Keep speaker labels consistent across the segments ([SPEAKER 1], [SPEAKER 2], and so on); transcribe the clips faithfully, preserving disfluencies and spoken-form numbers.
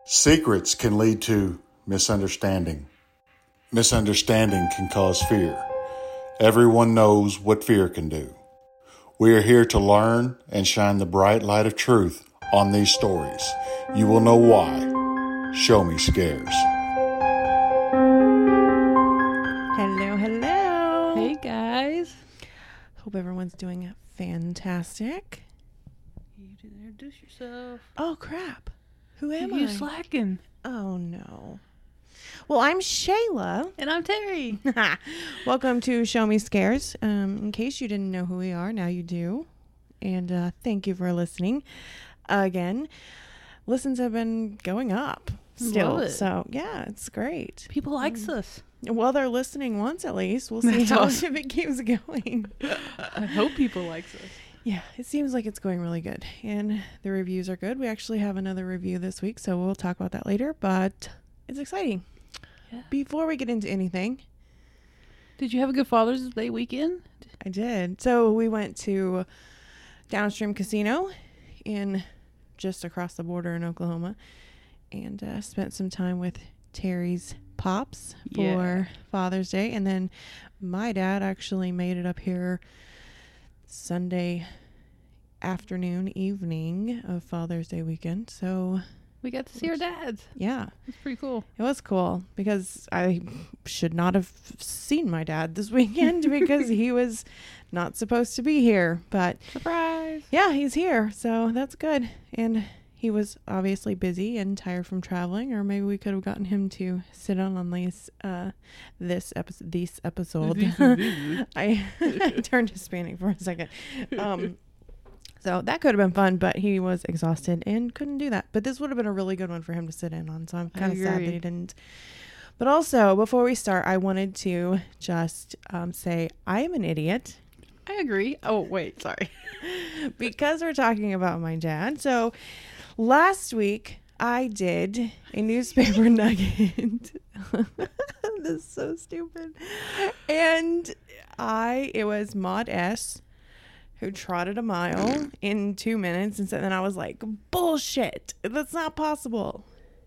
[SPEAKER 1] Secrets can lead to misunderstanding. Misunderstanding can cause fear. Everyone knows what fear can do. We are here to learn and shine the bright light of truth on these stories. You will know why. Show Me Scares.
[SPEAKER 2] Hello, hello.
[SPEAKER 3] Hey guys.
[SPEAKER 2] Hope everyone's doing fantastic.
[SPEAKER 3] You didn't introduce yourself.
[SPEAKER 2] Oh, crap. Who am
[SPEAKER 3] you
[SPEAKER 2] I?
[SPEAKER 3] slacking.
[SPEAKER 2] Oh, no. Well, I'm Shayla.
[SPEAKER 3] And I'm Terry.
[SPEAKER 2] Welcome to Show Me Scares. Um, in case you didn't know who we are, now you do. And uh, thank you for listening. Again, listens have been going up still.
[SPEAKER 3] Love it.
[SPEAKER 2] So, yeah, it's great.
[SPEAKER 3] People likes
[SPEAKER 2] Um,
[SPEAKER 3] us.
[SPEAKER 2] Well, they're listening once at least. We'll see
[SPEAKER 3] That's
[SPEAKER 2] how
[SPEAKER 3] awesome.
[SPEAKER 2] if it keeps going.
[SPEAKER 3] I hope people likes us.
[SPEAKER 2] Yeah, it seems like it's going really good. And the reviews are good. We actually have another review this week, so we'll talk about that later. But it's exciting.
[SPEAKER 3] Yeah.
[SPEAKER 2] Before we get into anything,
[SPEAKER 3] Did you have a good Father's Day weekend?
[SPEAKER 2] I did. So we went to Downstream Casino in just across the border in Oklahoma and uh, spent some time with Terry's pops for
[SPEAKER 3] Yeah.
[SPEAKER 2] Father's Day. And then my dad actually made it up here Sunday afternoon, evening of Father's Day weekend. So,
[SPEAKER 3] We got to see our dads.
[SPEAKER 2] yeah,
[SPEAKER 3] It's pretty cool.
[SPEAKER 2] it was cool because I should not have seen my dad this weekend because he was not supposed to be here. But
[SPEAKER 3] Surprise.
[SPEAKER 2] yeah, he's here. So that's good. And he was obviously busy and tired from traveling, or maybe we could have gotten him to sit on on this, uh, this episode, this episode. I turned Hispanic for a second. Um, so that could have been fun, but he was exhausted and couldn't do that. But this would have been a really good one for him to sit in on. So I'm
[SPEAKER 3] I
[SPEAKER 2] kind of sad that
[SPEAKER 3] agree.
[SPEAKER 2] he didn't. But also, before we start, I wanted to just um, say I am an idiot
[SPEAKER 3] I agree. Oh, wait. Sorry.
[SPEAKER 2] because we're talking about my dad. So last week, I did a newspaper nugget. This is so stupid. And I, it was Maud S. who trotted a mile in two minutes. And so then I was like, bullshit. That's not possible.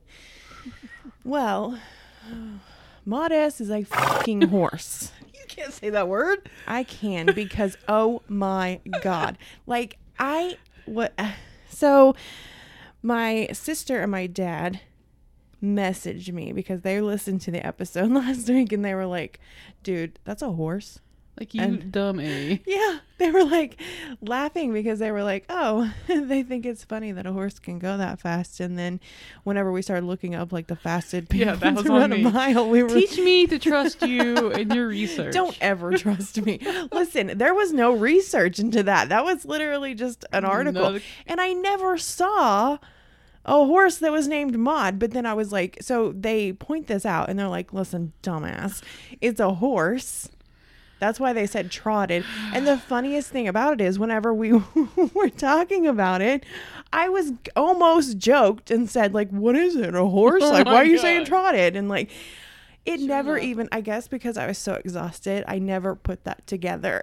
[SPEAKER 2] Well, Maud S. is a fucking horse.
[SPEAKER 3] You can't say that word.
[SPEAKER 2] I can because, oh my God. Like, I, what, so my sister and my dad messaged me because they listened to the episode last week and they were like, dude, that's a horse.
[SPEAKER 3] Like you
[SPEAKER 2] And-
[SPEAKER 3] dumb A.
[SPEAKER 2] Yeah, they were like laughing because they were like, oh, they think it's funny that a horse can go that fast. And then whenever we started looking up like the fastest people
[SPEAKER 3] Yeah, that was
[SPEAKER 2] to
[SPEAKER 3] on
[SPEAKER 2] run
[SPEAKER 3] me.
[SPEAKER 2] a mile, we were
[SPEAKER 3] Teach me to trust you in your research.
[SPEAKER 2] Don't ever trust me. Listen, there was no research into that. That was literally just an article.
[SPEAKER 3] Another-
[SPEAKER 2] And I never saw a horse that was named Maud. But then I was like, so they point this out and they're like, listen, dumbass, it's a horse. That's why they said trotted. And the funniest thing about it is whenever we were talking about it, I was almost joked and said, like, what is it? A horse?
[SPEAKER 3] Oh
[SPEAKER 2] Like,
[SPEAKER 3] my
[SPEAKER 2] why are you
[SPEAKER 3] God.
[SPEAKER 2] saying trotted? And like, it
[SPEAKER 3] Sure
[SPEAKER 2] never
[SPEAKER 3] enough.
[SPEAKER 2] even, I guess because I was so exhausted, I never put that together.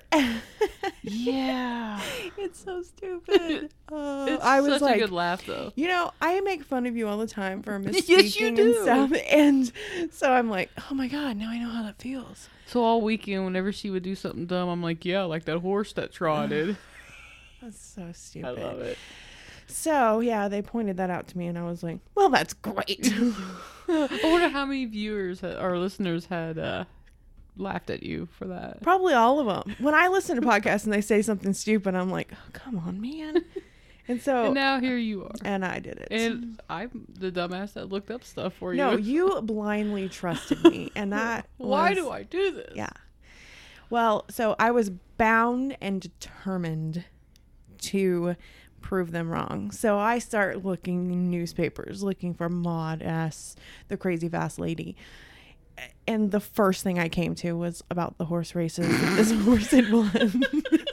[SPEAKER 3] Yeah.
[SPEAKER 2] It's so stupid. Uh,
[SPEAKER 3] It's
[SPEAKER 2] I was
[SPEAKER 3] such
[SPEAKER 2] like,
[SPEAKER 3] a good laugh, though.
[SPEAKER 2] you know, I make fun of you all the time for misspeaking
[SPEAKER 3] Yes, you
[SPEAKER 2] and
[SPEAKER 3] do.
[SPEAKER 2] stuff. And so I'm like, oh my God, now I know how that feels.
[SPEAKER 3] So all weekend, whenever she would do something dumb, I'm like, yeah, like that horse that trotted.
[SPEAKER 2] That's so stupid.
[SPEAKER 3] I love it.
[SPEAKER 2] So, yeah, they pointed that out to me, and I was like, well, that's great.
[SPEAKER 3] I wonder how many viewers had, or listeners had uh, laughed at you for that.
[SPEAKER 2] Probably all of them. When I listen to podcasts and they say something stupid, I'm like, oh, come on, man. And so,
[SPEAKER 3] And now here you are.
[SPEAKER 2] and I did it.
[SPEAKER 3] And I'm the dumbass that looked up stuff for you.
[SPEAKER 2] no, you blindly trusted me, and that
[SPEAKER 3] Why
[SPEAKER 2] was-
[SPEAKER 3] do I do this?
[SPEAKER 2] Yeah. Well, so I was bound and determined to prove them wrong. So I start looking in newspapers, looking for Maud S., the crazy fast lady. And the first thing I came to was about the horse races that this horse had won.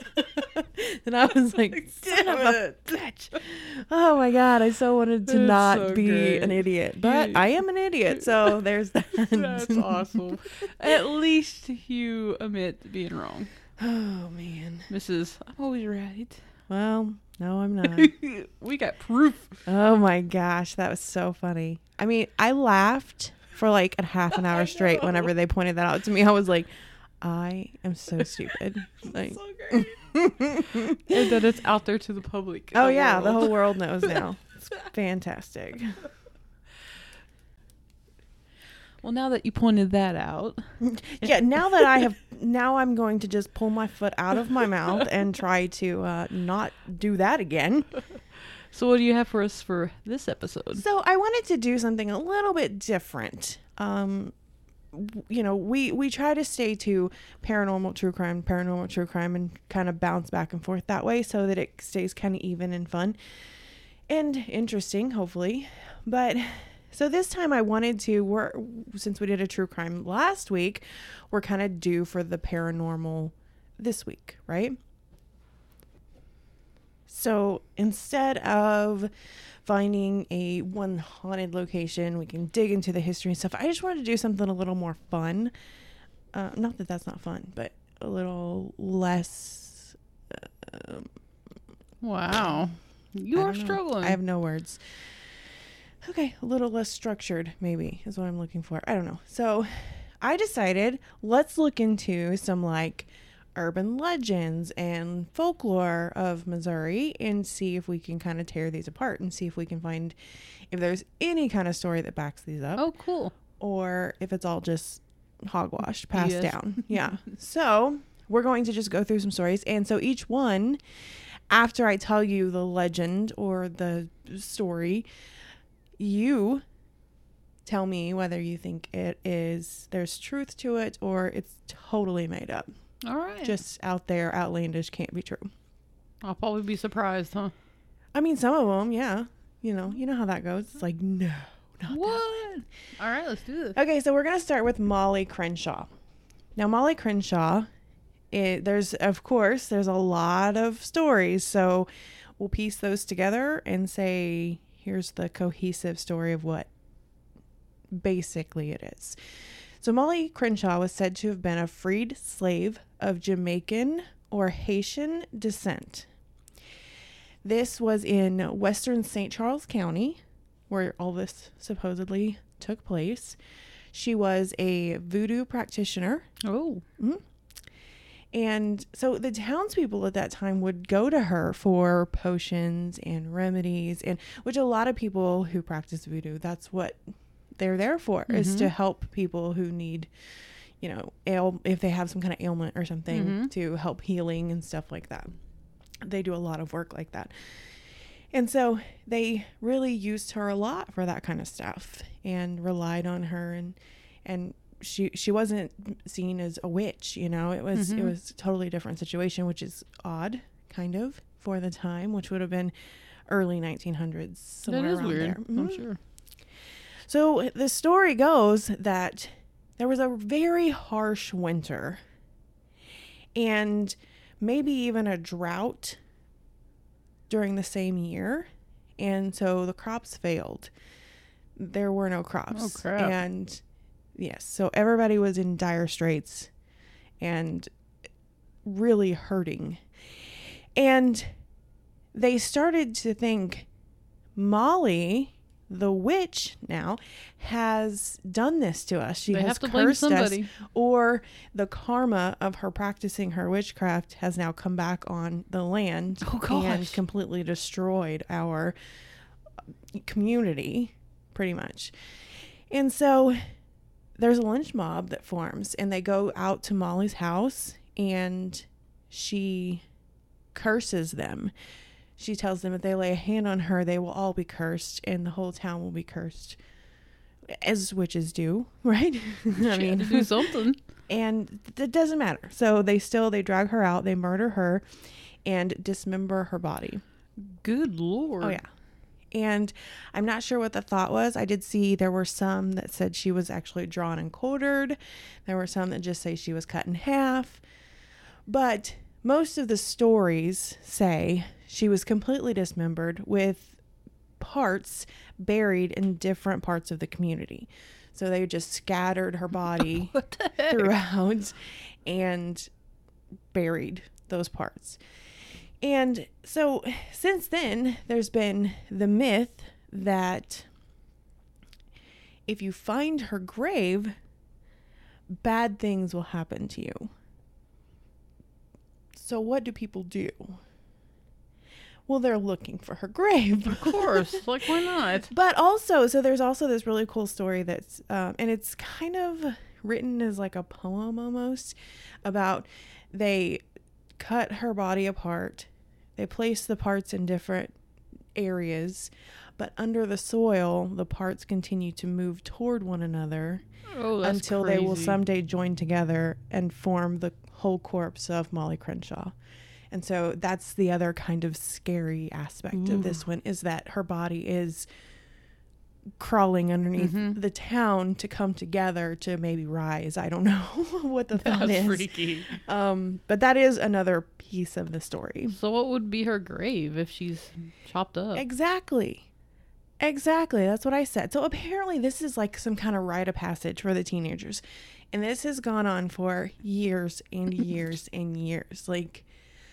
[SPEAKER 2] And I was like, son of a bitch. Oh my God, I so wanted to
[SPEAKER 3] That's
[SPEAKER 2] not
[SPEAKER 3] so
[SPEAKER 2] be
[SPEAKER 3] great.
[SPEAKER 2] an idiot. But
[SPEAKER 3] You-
[SPEAKER 2] I am an idiot, so there's that.
[SPEAKER 3] That's awesome. At least you admit being wrong.
[SPEAKER 2] Oh man.
[SPEAKER 3] Missus I'm always right.
[SPEAKER 2] Well, no, I'm not.
[SPEAKER 3] We got proof.
[SPEAKER 2] Oh my gosh, that was so funny. I mean, I laughed for like a half an hour straight whenever they pointed that out to me. I was like, I am so stupid. Like,
[SPEAKER 3] So great. And that it's out there to the public.
[SPEAKER 2] oh
[SPEAKER 3] the
[SPEAKER 2] yeah,
[SPEAKER 3] world.
[SPEAKER 2] the whole world knows now. It's fantastic.
[SPEAKER 3] Well, now that you pointed that out,
[SPEAKER 2] Yeah, now that I have, now I'm going to just pull my foot out of my mouth and try to uh, not do that again.
[SPEAKER 3] so what do you have for us for this episode?
[SPEAKER 2] So I wanted to do something a little bit different. Um, w- you know, we we try to stay to paranormal true crime, paranormal true crime, and kind of bounce back and forth that way so that it stays kind of even and fun and interesting, hopefully. But so this time I wanted to, we're, since we did a true crime last week, we're kind of due for the paranormal this week, right? So instead of finding a one haunted location, we can dig into the history and stuff. I just wanted to do something a little more fun. Uh, not that that's not fun, but a little less. Um,
[SPEAKER 3] Wow. You
[SPEAKER 2] I
[SPEAKER 3] are
[SPEAKER 2] don't know.
[SPEAKER 3] struggling.
[SPEAKER 2] I have no words. Okay, a little less structured, maybe, is what I'm looking for. I don't know. So I decided, let's look into some like urban legends and folklore of Missouri and see if we can kind of tear these apart and see if we can find if there's any kind of story that backs these up,
[SPEAKER 3] Oh, cool.
[SPEAKER 2] or if it's all just hogwash passed
[SPEAKER 3] Yes.
[SPEAKER 2] down. Yeah. So we're going to just go through some stories. And so each one, after I tell you the legend or the story, you tell me whether you think it is, there's truth to it, or it's totally made up.
[SPEAKER 3] All right.
[SPEAKER 2] Just out there, outlandish, can't be true.
[SPEAKER 3] I'll probably be surprised, huh?
[SPEAKER 2] I mean, some of them, yeah. You know, you know how that goes. It's like, no, not
[SPEAKER 3] What?
[SPEAKER 2] that.
[SPEAKER 3] All right, let's do this.
[SPEAKER 2] Okay, so we're going to start with Molly Crenshaw. Now, Molly Crenshaw, it, there's, of course, there's a lot of stories. So we'll piece those together and say, here's the cohesive story of what basically it is. So Molly Crenshaw was said to have been a freed slave of Jamaican or Haitian descent. This was in western Saint Charles County, where all this supposedly took place. She was a voodoo practitioner.
[SPEAKER 3] Oh.
[SPEAKER 2] And so the townspeople at that time would go to her for potions and remedies, and which a lot of people who practice voodoo, that's what they're there for, mm-hmm. is to help people who need, you know, ail if they have some kind of ailment or something, mm-hmm. to help healing and stuff like that. They do a lot of work like that. And so they really used her a lot for that kind of stuff and relied on her, and and she she wasn't seen as a witch, you know. It was mm-hmm. it was a totally different situation, which is odd, kind of, for the time, which would have been early nineteen hundreds, somewhere
[SPEAKER 3] that is
[SPEAKER 2] around
[SPEAKER 3] weird.
[SPEAKER 2] there. Mm-hmm.
[SPEAKER 3] I'm sure.
[SPEAKER 2] So the story goes that there was a very harsh winter and maybe even a drought during the same year, and so the crops failed. There were no crops.
[SPEAKER 3] Oh, crap.
[SPEAKER 2] And yes, so everybody was in dire straits and really hurting. And they started to think, Molly, the witch, now has done this to us. She
[SPEAKER 3] They
[SPEAKER 2] has
[SPEAKER 3] have to blame
[SPEAKER 2] cursed us,
[SPEAKER 3] somebody.
[SPEAKER 2] or the karma of her practicing her witchcraft has now come back on the land
[SPEAKER 3] Oh, gosh.
[SPEAKER 2] and completely destroyed our community, pretty much. And so there's a lynch mob that forms, and they go out to Molly's house, and she curses them. She tells them if they lay a hand on her, they will all be cursed, and the whole town will be cursed, as witches do, right? I
[SPEAKER 3] She
[SPEAKER 2] mean,
[SPEAKER 3] had to do something.
[SPEAKER 2] and it doesn't matter. So they still, they drag her out, they murder her, and dismember her body.
[SPEAKER 3] Good Lord.
[SPEAKER 2] Oh, yeah. And I'm not sure what the thought was. I did see there were some that said she was actually drawn and quartered. There were some that just say she was cut in half. But most of the stories say she was completely dismembered with parts buried in different parts of the community. So they just scattered her body
[SPEAKER 3] What the heck?
[SPEAKER 2] throughout and buried those parts. And so since then, there's been the myth that if you find her grave, bad things will happen to you. So what do people do? Well, they're looking for her grave.
[SPEAKER 3] Of course. Like, why not?
[SPEAKER 2] But also, so there's also this really cool story that's, um, and it's kind of written as like a poem almost, about they cut her body apart. They placed the parts in different areas, but under the soil, the parts continue to move toward one another
[SPEAKER 3] Oh, that's
[SPEAKER 2] until
[SPEAKER 3] crazy.
[SPEAKER 2] they will someday join together and form the whole corpse of Molly Crenshaw. And so that's the other kind of scary aspect
[SPEAKER 3] Ooh.
[SPEAKER 2] of this one, is that her body is crawling underneath
[SPEAKER 3] Mhm.
[SPEAKER 2] the town to come together to maybe rise. I don't know what the thought
[SPEAKER 3] That's
[SPEAKER 2] is.
[SPEAKER 3] freaky.
[SPEAKER 2] Um, but that is another piece of the story.
[SPEAKER 3] So what would be her grave if she's chopped up?
[SPEAKER 2] Exactly. Exactly. That's what I said. So apparently this is like some kind of rite of passage for the teenagers. And this has gone on for years and years and years. Like,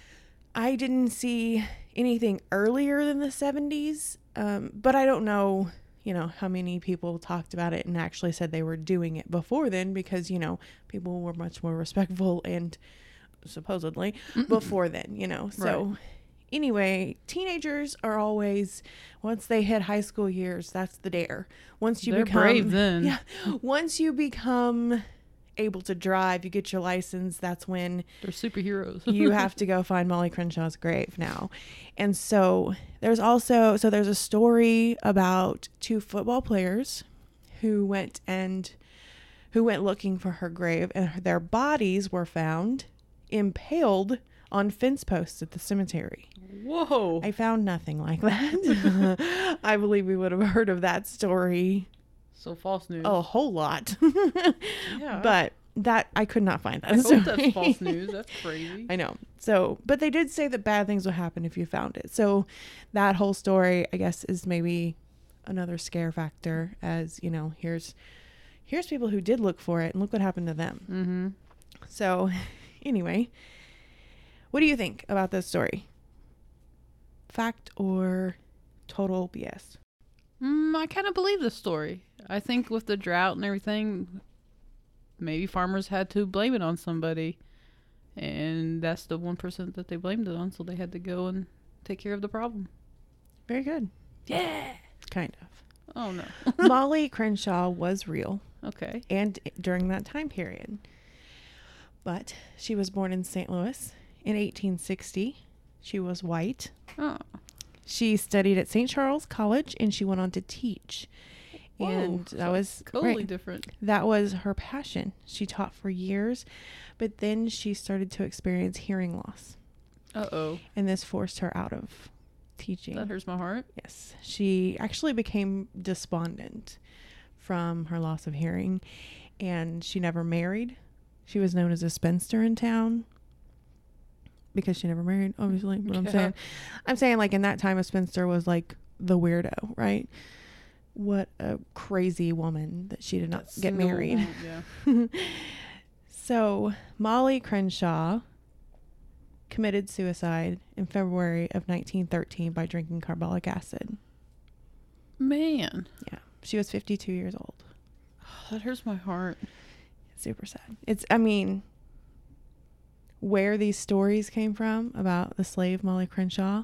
[SPEAKER 2] I didn't see anything earlier than the seventies, um, but I don't know, you know, how many people talked about it and actually said they were doing it before then, because, you know, people were much more respectful and supposedly before then, you know. So
[SPEAKER 3] Right.
[SPEAKER 2] anyway, teenagers are always, once they hit high school years, that's the dare. Once you
[SPEAKER 3] They're
[SPEAKER 2] become
[SPEAKER 3] brave then.
[SPEAKER 2] Yeah. Once you become able to drive, you get your license, that's when
[SPEAKER 3] They're superheroes.
[SPEAKER 2] you have to go find Molly Crenshaw's grave now. And so there's also, so there's a story about two football players who went and who went looking for her grave, and their bodies were found impaled on fence posts at the cemetery.
[SPEAKER 3] Whoa.
[SPEAKER 2] I found nothing like that. I believe we would have heard of that story
[SPEAKER 3] So false news.
[SPEAKER 2] a whole lot.
[SPEAKER 3] yeah.
[SPEAKER 2] But that, I could not find that
[SPEAKER 3] I hope
[SPEAKER 2] story.
[SPEAKER 3] that's false news. That's crazy.
[SPEAKER 2] I know. So, but they did say that bad things will happen if you found it. So that whole story, I guess, is maybe another scare factor, as, you know, here's, here's people who did look for it and look what happened to them.
[SPEAKER 3] Mm-hmm.
[SPEAKER 2] So anyway, what do you think about this story? Fact or total B S?
[SPEAKER 3] Mm, I kind of believe the story. I think with the drought and everything, maybe farmers had to blame it on somebody. And that's the one percent that they blamed it on, so they had to go and take care of the problem.
[SPEAKER 2] Very good. Yeah. Kind of.
[SPEAKER 3] Oh, no.
[SPEAKER 2] Molly Crenshaw was real,
[SPEAKER 3] Okay.
[SPEAKER 2] and during that time period. But she was born in Saint Louis in eighteen sixty. She was white.
[SPEAKER 3] Oh.
[SPEAKER 2] She studied at Saint Charles College, and she went on to teach.
[SPEAKER 3] Whoa,
[SPEAKER 2] And that
[SPEAKER 3] so
[SPEAKER 2] was
[SPEAKER 3] totally
[SPEAKER 2] right.
[SPEAKER 3] different.
[SPEAKER 2] That was her passion. She taught for years, but then she started to experience hearing loss,
[SPEAKER 3] Uh-oh.
[SPEAKER 2] and this forced her out of teaching.
[SPEAKER 3] That hurts my heart.
[SPEAKER 2] Yes. She actually became despondent from her loss of hearing, and she never married. She was known as a spinster in town because she never married, obviously. What I'm
[SPEAKER 3] Yeah.
[SPEAKER 2] saying. I'm saying, like, in that time, a spinster was like the weirdo, right? What a crazy woman that she did not
[SPEAKER 3] That's
[SPEAKER 2] get
[SPEAKER 3] no-
[SPEAKER 2] married.
[SPEAKER 3] Yeah.
[SPEAKER 2] So Molly Crenshaw committed suicide in February of nineteen thirteen by drinking carbolic acid.
[SPEAKER 3] Man.
[SPEAKER 2] Yeah. She was fifty-two years old.
[SPEAKER 3] That hurts my heart.
[SPEAKER 2] Super sad. It's, I mean, where these stories came from about the slave Molly Crenshaw,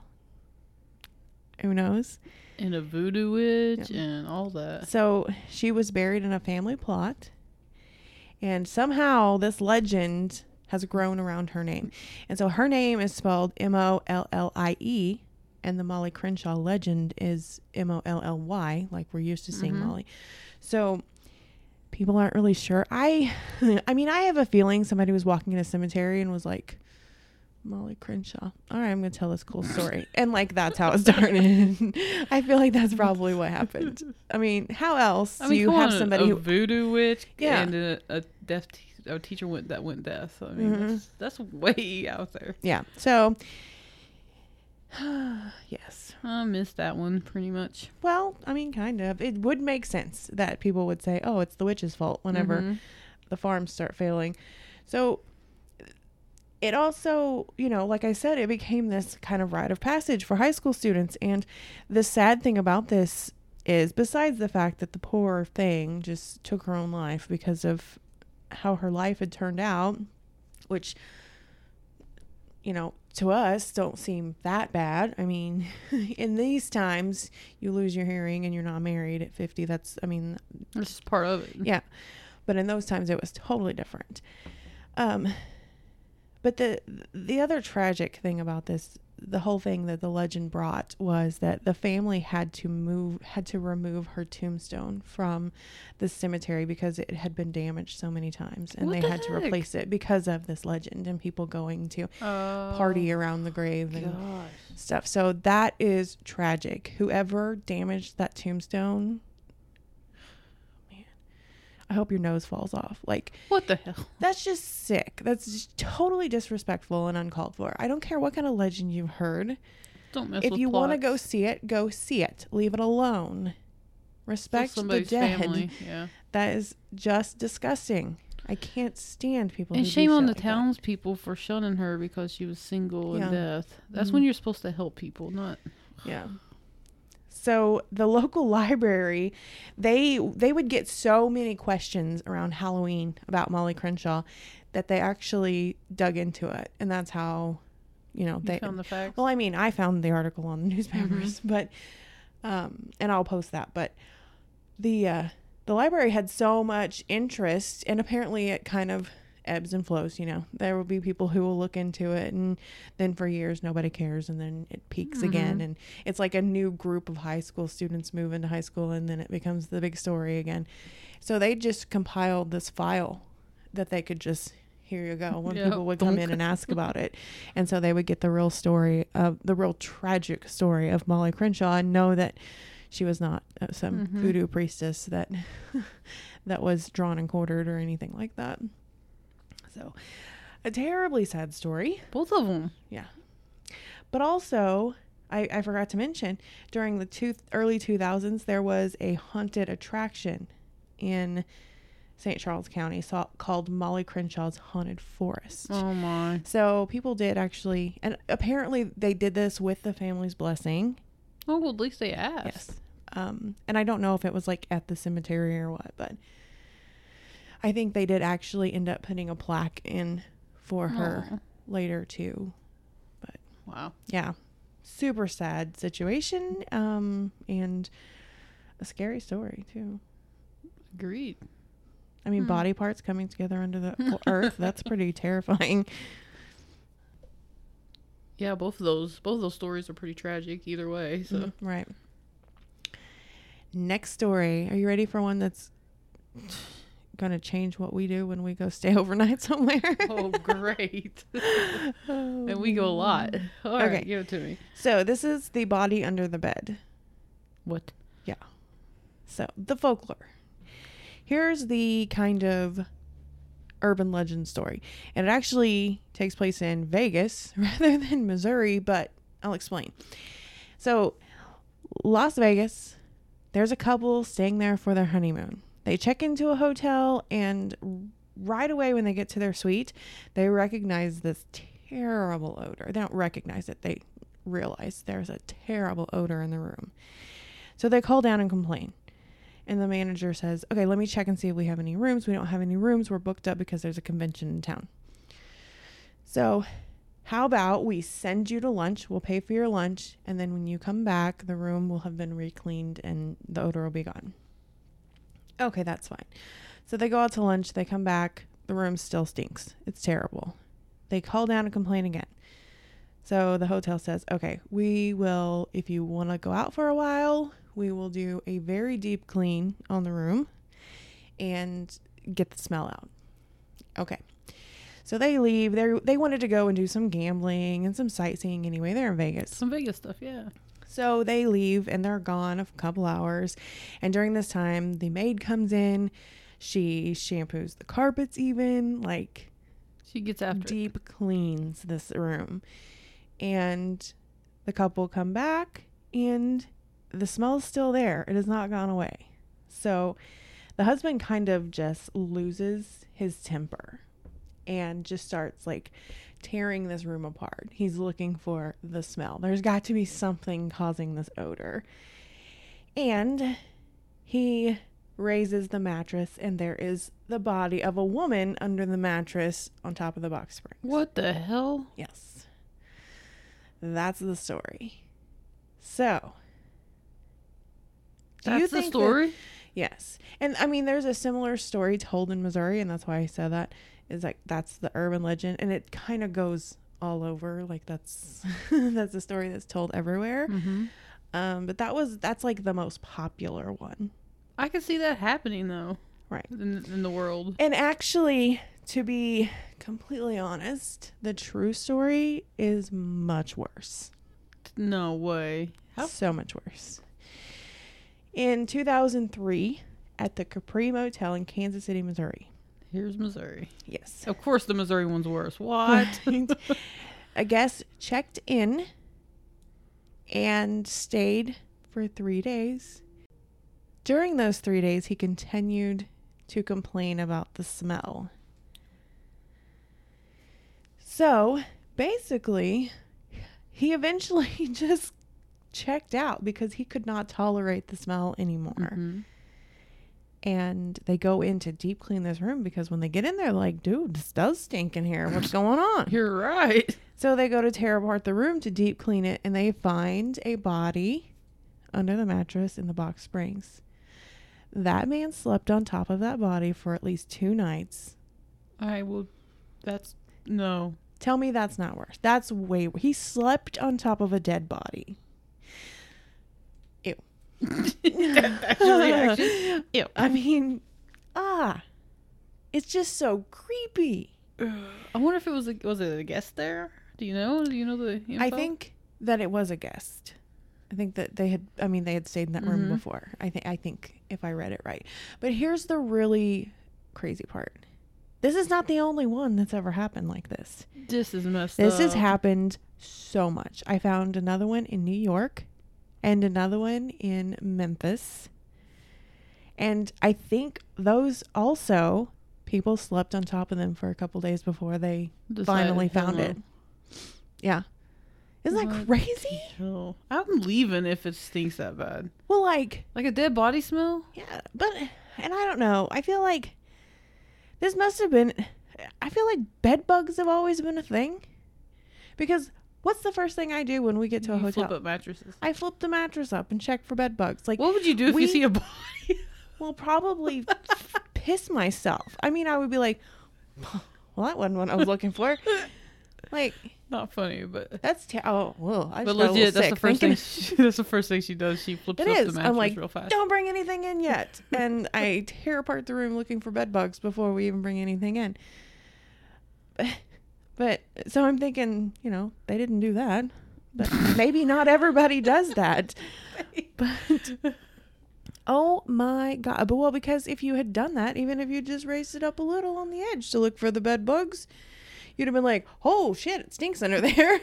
[SPEAKER 2] who knows?
[SPEAKER 3] And a voodoo witch
[SPEAKER 2] Yeah.
[SPEAKER 3] and all that.
[SPEAKER 2] So she was buried in a family plot, and somehow this legend has grown around her name. And so her name is spelled M O L L I E, and the Molly Crenshaw legend is M O L L Y, like we're used to seeing
[SPEAKER 3] Mhm.
[SPEAKER 2] Molly. So people aren't really sure. I, I mean, I have a feeling somebody was walking in a cemetery and was like, Molly Crenshaw. All right, I'm going to tell this cool story. And like, that's how it started. I feel like that's probably what happened. I mean, how else
[SPEAKER 3] I
[SPEAKER 2] do
[SPEAKER 3] mean,
[SPEAKER 2] you
[SPEAKER 3] come
[SPEAKER 2] have
[SPEAKER 3] on,
[SPEAKER 2] somebody
[SPEAKER 3] a
[SPEAKER 2] who,
[SPEAKER 3] voodoo witch
[SPEAKER 2] Yeah.
[SPEAKER 3] and a, a deaf te- a teacher went that went deaf. I mean,
[SPEAKER 2] Mhm.
[SPEAKER 3] that's, that's way out there.
[SPEAKER 2] yeah. So, yes.
[SPEAKER 3] I missed that one pretty much.
[SPEAKER 2] Well, I mean, kind of. It would make sense that people would say, oh, it's the witch's fault whenever
[SPEAKER 3] Mhm.
[SPEAKER 2] the farms start failing. So it also, you know, like I said, it became this kind of rite of passage for high school students. And the sad thing about this is, besides the fact that the poor thing just took her own life because of how her life had turned out, which, you know, to us don't seem that bad. I mean, in these times, you lose your hearing and you're not married at fifty. That's, I mean,
[SPEAKER 3] This is part of it.
[SPEAKER 2] yeah. But in those times, it was totally different. Um, but the the other tragic thing about this, the whole thing that the legend brought, was that the family had to move, had to remove her tombstone from the cemetery because it had been damaged so many times, and
[SPEAKER 3] What
[SPEAKER 2] they
[SPEAKER 3] the
[SPEAKER 2] had to
[SPEAKER 3] heck?
[SPEAKER 2] replace it because of this legend and people going to
[SPEAKER 3] Uh,
[SPEAKER 2] party around the grave and
[SPEAKER 3] Gosh.
[SPEAKER 2] stuff. So that is tragic. Whoever damaged that tombstone, man, I hope your nose falls off. Like,
[SPEAKER 3] What the hell?
[SPEAKER 2] that's just sick. That's just totally disrespectful and uncalled for. I don't care what kind of legend you've heard.
[SPEAKER 3] Don't mess
[SPEAKER 2] If
[SPEAKER 3] with
[SPEAKER 2] you want to go
[SPEAKER 3] plots.
[SPEAKER 2] see it, go see it. Leave it alone. Respect
[SPEAKER 3] With
[SPEAKER 2] the
[SPEAKER 3] somebody's
[SPEAKER 2] dead.
[SPEAKER 3] family. Yeah.
[SPEAKER 2] That is just disgusting. I can't stand people
[SPEAKER 3] And
[SPEAKER 2] who do
[SPEAKER 3] shame on
[SPEAKER 2] shit
[SPEAKER 3] the
[SPEAKER 2] like that.
[SPEAKER 3] townspeople for shunning her because she was single
[SPEAKER 2] Yeah.
[SPEAKER 3] and death. That's
[SPEAKER 2] Mhm.
[SPEAKER 3] when you're supposed to help people, not.
[SPEAKER 2] Yeah. So the local library, they they would get so many questions around Halloween about Molly Crenshaw that they actually dug into it, and that's how, you know,
[SPEAKER 3] You
[SPEAKER 2] they
[SPEAKER 3] found the facts.
[SPEAKER 2] Well, I mean, I found the article on the newspapers,
[SPEAKER 3] Mm-hmm.
[SPEAKER 2] but um and I'll post that, but the uh the library had so much interest, and apparently it kind of ebbs and flows, you know. There will be people who will look into it, and then for years nobody cares, and then it peaks
[SPEAKER 3] Mhm.
[SPEAKER 2] again, and it's like a new group of high school students move into high school, and then it becomes the big story again. So they just compiled this file that they could just, here you go, when
[SPEAKER 3] Yeah,
[SPEAKER 2] people would come in and ask about it. And so they would get the real story of the real tragic story of Molly Crenshaw and know that she was not uh, some
[SPEAKER 3] Mhm.
[SPEAKER 2] voodoo priestess that that was drawn and quartered or anything like that. So, a terribly sad story.
[SPEAKER 3] Both of them.
[SPEAKER 2] Yeah. But also, I, I forgot to mention, during the two, early two thousands, there was a haunted attraction in Saint Charles County so, called Molly Crenshaw's Haunted Forest.
[SPEAKER 3] Oh my.
[SPEAKER 2] So people did actually, and apparently they did this with the family's blessing.
[SPEAKER 3] Oh, well, at least they asked.
[SPEAKER 2] Yes. Um, and I don't know if it was like at the cemetery or what, but I think they did actually end up putting a plaque in for her
[SPEAKER 3] Aw.
[SPEAKER 2] later too.
[SPEAKER 3] Wow.
[SPEAKER 2] Yeah. Super sad situation. Um, and a scary story too.
[SPEAKER 3] Agreed.
[SPEAKER 2] I mean,
[SPEAKER 3] Hmm.
[SPEAKER 2] body parts coming together under the earth. That's pretty terrifying.
[SPEAKER 3] Yeah, both of those both of those stories are pretty tragic either way. So
[SPEAKER 2] Mhm, right. Next story. Are you ready for one that's going to change what we do when we go stay overnight somewhere?
[SPEAKER 3] Oh, great.
[SPEAKER 2] Oh,
[SPEAKER 3] And we go a lot. All right,
[SPEAKER 2] Okay.
[SPEAKER 3] give it to me.
[SPEAKER 2] So this is the body under the bed.
[SPEAKER 3] What?
[SPEAKER 2] So the folklore. Here's the kind of urban legend story. And it actually takes place in Vegas rather than Missouri, but I'll explain. So Las Vegas, there's a couple staying there for their honeymoon. They check into a hotel, and right away when they get to their suite, they recognize this terrible odor. They don't recognize it. They realize there's a terrible odor in the room. So they call down and complain. And the manager says, okay, let me check and see if we have any rooms. We don't have any rooms. We're booked up because there's a convention in town. So how about we send you to lunch? We'll pay for your lunch. And then when you come back, the room will have been re-cleaned and the odor will be gone. Okay, that's fine. So they go out to lunch. They come back. The room still stinks. It's terrible. They call down and complain again. So the hotel says, okay, we will, if you want to go out for a while, we will do a very deep clean on the room and get the smell out. Okay. So they leave. They they wanted to go and do some gambling and some sightseeing anyway. They're in Vegas.
[SPEAKER 3] Some Vegas stuff, yeah.
[SPEAKER 2] So they leave and they're gone a couple hours. And during this time, the maid comes in. She shampoos the carpets even, like
[SPEAKER 3] She gets after it.
[SPEAKER 2] deep cleans this room. And the couple come back and the smell's still there. It has not gone away. So the husband kind of just loses his temper and just starts like tearing this room apart. He's looking for the smell. There's got to be something causing this odor. And he raises the mattress, and there is the body of a woman under the mattress on top of the box springs.
[SPEAKER 3] What the hell?
[SPEAKER 2] Yes. That's the story. So, do
[SPEAKER 3] That's
[SPEAKER 2] you
[SPEAKER 3] the
[SPEAKER 2] think
[SPEAKER 3] story?
[SPEAKER 2] that- yes. And I mean, there's a similar story told in Missouri, and that's why I said that. Is like that's the urban legend, and it kind of goes all over. Like that's that's a story that's told everywhere.
[SPEAKER 3] Mm-hmm.
[SPEAKER 2] Um, but that was that's like the most popular one,
[SPEAKER 3] I could see that happening, though.
[SPEAKER 2] right?
[SPEAKER 3] In, in the world.
[SPEAKER 2] And actually, to be completely honest, the true story is much worse.
[SPEAKER 3] No way. How?
[SPEAKER 2] So much worse. In two thousand three, at the Capri Motel in Kansas City, Missouri.
[SPEAKER 3] Here's Missouri.
[SPEAKER 2] Yes.
[SPEAKER 3] Of course the Missouri one's worse. What?
[SPEAKER 2] A guest checked in and stayed for three days. During those three days, he continued to complain about the smell. So, basically, he eventually just checked out because he could not tolerate the smell anymore.
[SPEAKER 3] Mm-hmm.
[SPEAKER 2] And they go in to deep clean this room because when they get in there, like, dude, this does stink in here. What's going on?
[SPEAKER 3] You're right.
[SPEAKER 2] So they go to tear apart the room to deep clean it, and they find a body under the mattress in the box springs. That man slept on top of that body for at least two nights.
[SPEAKER 3] I will. That's. No.
[SPEAKER 2] Tell me that's not worse. That's way worse. He slept on top of a dead body. Ew.
[SPEAKER 3] That's your reaction?
[SPEAKER 2] Ew. I mean, ah. It's just so creepy.
[SPEAKER 3] I wonder if it was a, was it a guest there? Do you know? Do you know the info?
[SPEAKER 2] I think that it was a guest. I think that they had, I mean, they had stayed in that room
[SPEAKER 3] Mm-hmm.
[SPEAKER 2] before. I think, I think if I read it right. But here's the really crazy part. This is not the only one that's ever happened like this.
[SPEAKER 3] This is messed
[SPEAKER 2] This
[SPEAKER 3] up.
[SPEAKER 2] has happened so much. I found another one in New York and another one in Memphis. And I think those also, people slept on top of them for a couple days before they
[SPEAKER 3] Decided,
[SPEAKER 2] finally
[SPEAKER 3] hell
[SPEAKER 2] found
[SPEAKER 3] no.
[SPEAKER 2] it. Yeah. Isn't that
[SPEAKER 3] What
[SPEAKER 2] crazy?
[SPEAKER 3] the hell? I'm leaving if it stinks that bad.
[SPEAKER 2] Well, like,
[SPEAKER 3] Like a dead body smell?
[SPEAKER 2] yeah, but, and I don't know. I feel like this must have been, I feel like bed bugs have always been a thing. Because what's the first thing I do when we get to a
[SPEAKER 3] You
[SPEAKER 2] hotel?
[SPEAKER 3] flip up mattresses.
[SPEAKER 2] I flip the mattress up and check for bed bugs. Like,
[SPEAKER 3] What would you do if
[SPEAKER 2] we-
[SPEAKER 3] you see a body?
[SPEAKER 2] well, probably piss myself. I mean, I would be like, well, that wasn't what I was looking for. Like,
[SPEAKER 3] Not funny, but
[SPEAKER 2] that's ter- oh, well, I
[SPEAKER 3] but
[SPEAKER 2] just got a little
[SPEAKER 3] legit, that's the
[SPEAKER 2] sick
[SPEAKER 3] first
[SPEAKER 2] thinking-
[SPEAKER 3] thing. She, that's the first thing she does. She flips
[SPEAKER 2] It
[SPEAKER 3] up
[SPEAKER 2] is.
[SPEAKER 3] the mattress
[SPEAKER 2] I'm like,
[SPEAKER 3] real fast.
[SPEAKER 2] don't bring anything in yet. And I tear apart the room looking for bed bugs before we even bring anything in. But, but so I'm thinking, you know, they didn't do that. But maybe not everybody does that. But oh my God. But well, because if you had done that, even if you just raised it up a little on the edge to look for the bed bugs, you'd have been like, oh shit, it stinks under there.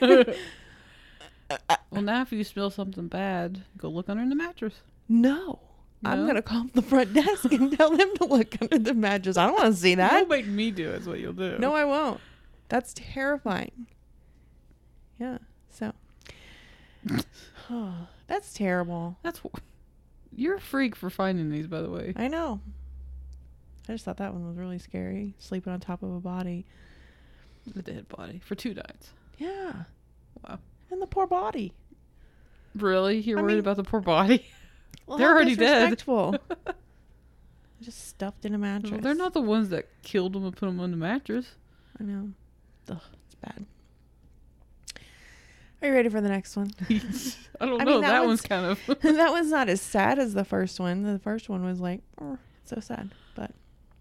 [SPEAKER 3] Well, now if you smell something bad, go look under the mattress.
[SPEAKER 2] No. I'm
[SPEAKER 3] No?
[SPEAKER 2] going to call the front desk and tell them to look under the mattress. I don't want to see that.
[SPEAKER 3] Don't make me do it. Is what you'll do.
[SPEAKER 2] No, I won't. That's terrifying. Yeah. So. Oh, that's terrible.
[SPEAKER 3] That's. You're a freak for finding these, by the way.
[SPEAKER 2] I know. I just thought that one was really scary. Sleeping on top of a body.
[SPEAKER 3] The dead body for two nights.
[SPEAKER 2] Yeah.
[SPEAKER 3] Wow.
[SPEAKER 2] And the poor body.
[SPEAKER 3] Really? You're
[SPEAKER 2] I
[SPEAKER 3] worried
[SPEAKER 2] mean-
[SPEAKER 3] about the poor body?
[SPEAKER 2] Well,
[SPEAKER 3] They're
[SPEAKER 2] how
[SPEAKER 3] already dead.
[SPEAKER 2] disrespectful. Just stuffed in a mattress.
[SPEAKER 3] Well, they're not the ones that killed them and put them on the mattress.
[SPEAKER 2] I know. Ugh, it's bad. Are you ready for the next one?
[SPEAKER 3] I don't
[SPEAKER 2] I
[SPEAKER 3] know.
[SPEAKER 2] mean, that
[SPEAKER 3] that
[SPEAKER 2] one's-
[SPEAKER 3] one's kind of.
[SPEAKER 2] That one's not as sad as the first one. The first one was like, oh, it's so sad. But